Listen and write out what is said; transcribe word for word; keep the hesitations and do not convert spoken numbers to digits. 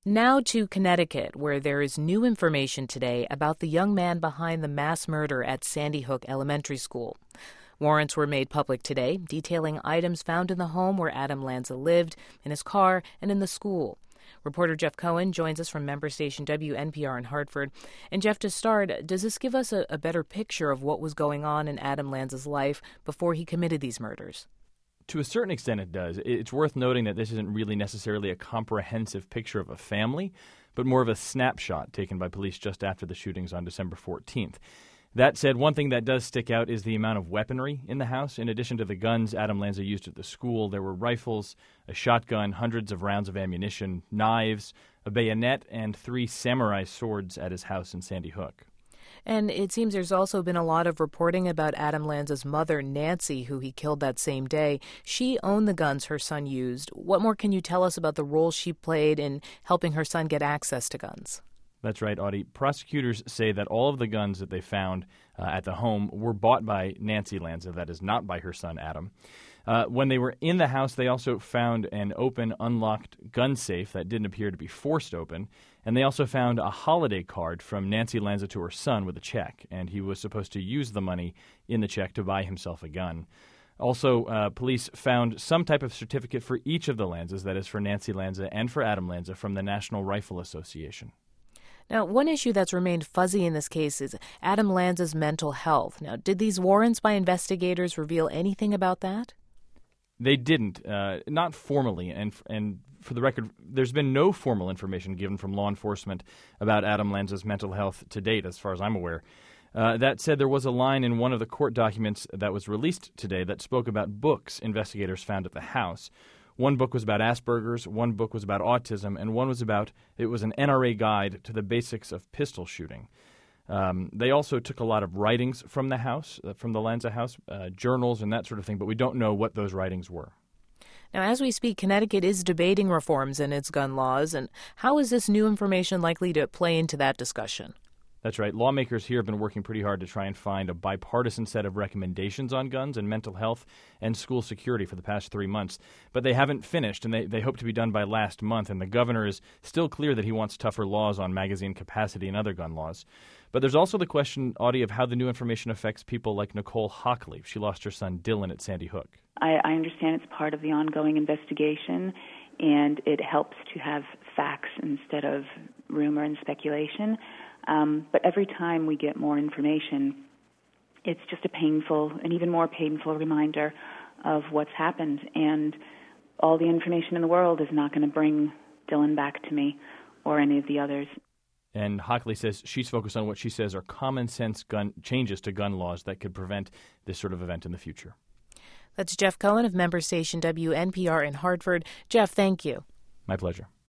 Now to Connecticut, where there is new information today about the young man behind the mass murder at Sandy Hook Elementary School. Warrants were made public today, detailing items found in the home where Adam Lanza lived, in his car, and in the school. Reporter Jeff Cohen joins us from member station W N P R in Hartford. And Jeff, to start, does this give us a, a better picture of what was going on in Adam Lanza's life before he committed these murders? To a certain extent, it does. It's worth noting that this isn't really necessarily a comprehensive picture of a family, but more of a snapshot taken by police just after the shootings on December fourteenth. That said, one thing that does stick out is the amount of weaponry in the house. In addition to the guns Adam Lanza used at the school, there were rifles, a shotgun, hundreds of rounds of ammunition, knives, a bayonet, and three samurai swords at his house in Sandy Hook. And it seems there's also been a lot of reporting about Adam Lanza's mother, Nancy, who he killed that same day. She owned the guns her son used. What more can you tell us about the role she played in helping her son get access to guns? That's right, Audie. Prosecutors say that all of the guns that they found uh, at the home were bought by Nancy Lanza, that is, not by her son, Adam. Uh, when they were in the house, they also found an open, unlocked gun safe that didn't appear to be forced open. And they also found a holiday card from Nancy Lanza to her son with a check, and he was supposed to use the money in the check to buy himself a gun. Also, uh, police found some type of certificate for each of the Lanzas, that is, for Nancy Lanza and for Adam Lanza, from the National Rifle Association. Now, one issue that's remained fuzzy in this case is Adam Lanza's mental health. Now, did these warrants by investigators reveal anything about that? They didn't, uh, not formally, and and for the record, there's been no formal information given from law enforcement about Adam Lanza's mental health to date, as far as I'm aware. Uh, that said, there was a line in one of the court documents that was released today that spoke about books investigators found at the house. One book was about Asperger's, one book was about autism, and one was about, it was an N R A guide to the basics of pistol shooting. Um, they also took a lot of writings from the house, uh, from the Lanza house, uh, journals and that sort of thing, but we don't know what those writings were. Now, as we speak, Connecticut is debating reforms in its gun laws, and how is this new information likely to play into that discussion? That's right. Lawmakers here have been working pretty hard to try and find a bipartisan set of recommendations on guns and mental health and school security for the past three months. But they haven't finished, and they, they hope to be done by last month. And the governor is still clear that he wants tougher laws on magazine capacity and other gun laws. But there's also the question, Audie, of how the new information affects people like Nicole Hockley. She lost her son Dylan at Sandy Hook. I, I understand it's part of the ongoing investigation, and it helps to have facts instead of rumor and speculation. Um, but every time we get more information, it's just a painful, an even more painful reminder of what's happened. And all the information in the world is not going to bring Dylan back to me or any of the others. And Hockley says she's focused on what she says are common sense gun changes to gun laws that could prevent this sort of event in the future. That's Jeff Cohen of member station W N P R in Hartford. Jeff, thank you. My pleasure.